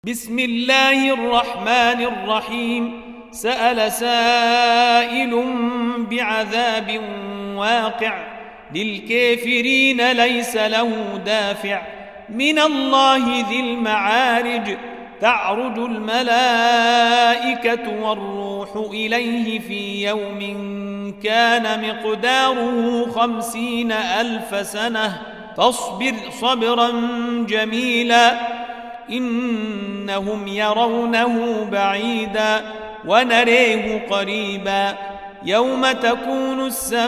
بسم الله الرحمن الرحيم. سأل سائل بعذاب واقع للكافرين ليس له دافع من الله ذي المعارج. تعرج الملائكة والروح إليه في يوم كان مقداره 50,000 سنة فاصبر صبرا جميلا إنهم يرونه بعيدا ونريه قريبا يوم تكون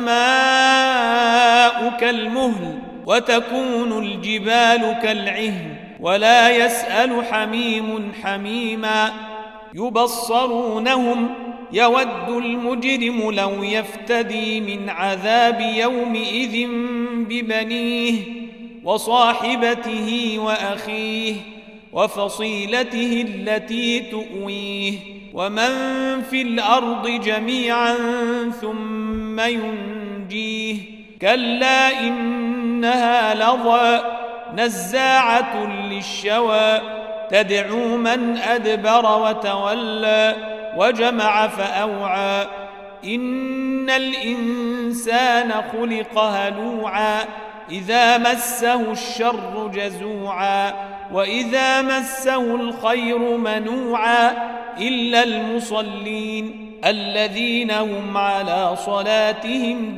السماء كالمهل وتكون الجبال كالعهن ولا يسأل حميم حميما يبصرونهم يود المجرم لو يفتدي من عذاب يومئذ ببنيه وصاحبته وأخيه وفصيلته التي تؤويه ومن في الأرض جميعا ثم ينجيه كلا إنها لظى نزاعة للشوى تدعو من أدبر وتولى وجمع فأوعى إن الإنسان خلق هلوعا إذا مسه الشر جزوعا وإذا مسه الخير منوعا إلا المصلين الذين هم على صلاتهم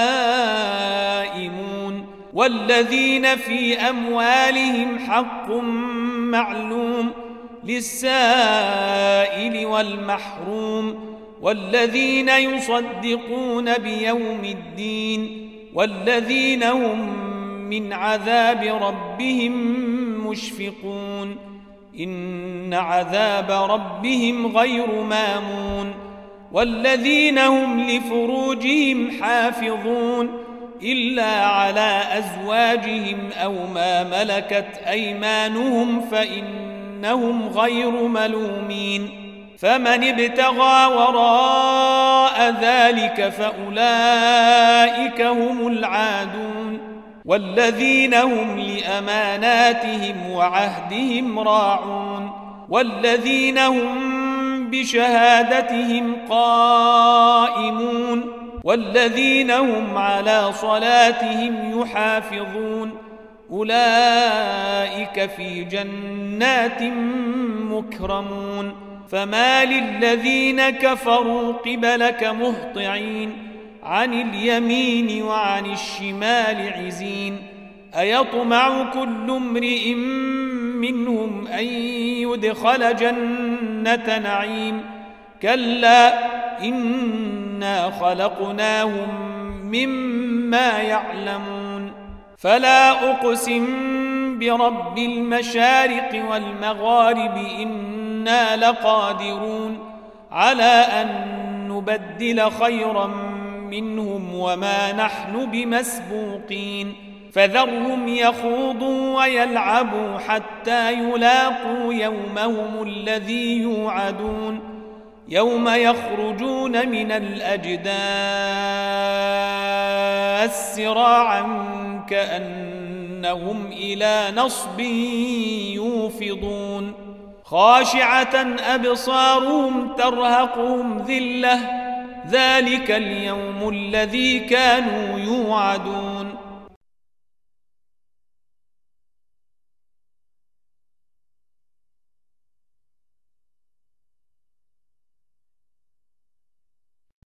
دائمون والذين في أموالهم حق معلوم للسائل والمحروم والذين يصدقون بيوم الدين والذين هم من عذاب ربهم مشفقون إن عذاب ربهم غير مامون والذين هم لفروجهم حافظون إلا على أزواجهم أو ما ملكت أيمانهم فإنهم غير ملومين فمن ابتغى وراء ذلك فأولئك هم العادون والذين هم لأماناتهم وعهدهم راعون والذين هم بشهادتهم قائمون والذين هم على صلاتهم يحافظون أولئك في جنات مكرمون فما للذين كفروا قبلك مهطعين عن اليمين وعن الشمال عزين أيطمع كل امرئ منهم أن يدخل جنة نعيم كلا إنا خلقناهم مما يعلمون فلا أقسم برب المشارق والمغارب إنا لقادرون على أن نبدل خيرا منهم وما نحن بمسبوقين فذرهم يخوضوا ويلعبوا حتى يلاقوا يومهم الذي يوعدون يوم يخرجون من الأجداث سراعا كأنهم إلى نصب يوفضون خاشعة أبصارهم ترهقهم ذلة ذلك اليوم الذي كانوا يوعدون